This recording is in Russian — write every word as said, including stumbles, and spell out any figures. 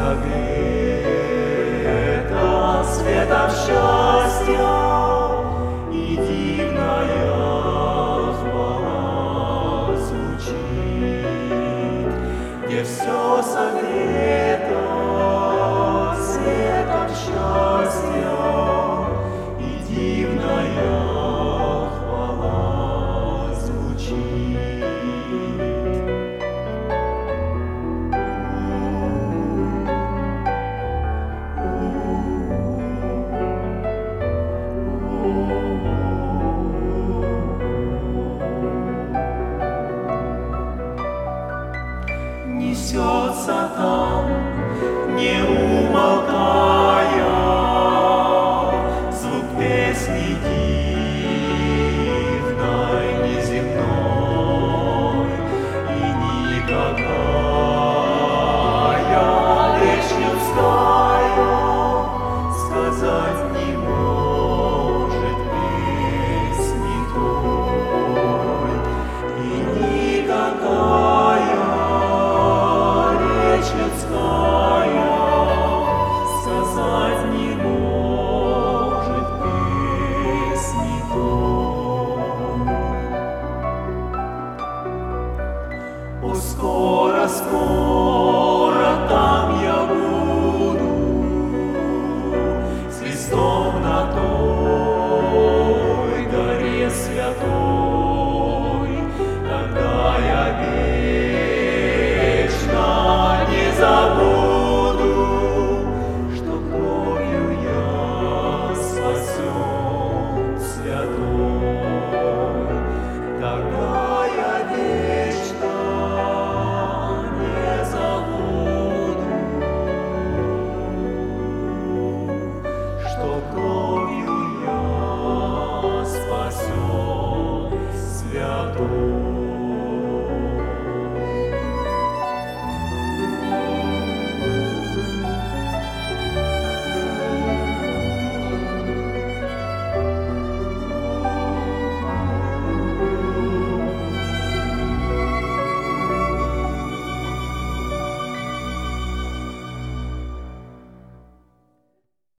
согрета светом счастья, и дивная хвала звучит, где все согрето светом счастья, и дивная хвала звучит. Несется там, не умолкая, звук песни дивной, неземной, и никакая речь людская сказать не может песни той, и никакая людская сказать не может песни той. О, скоро, скоро там я буду с Христом на той горе святой, тогда я вечно не забуду, что кровью я спасен святой. Тогда я вечно не забуду, что кровью я спасен святой.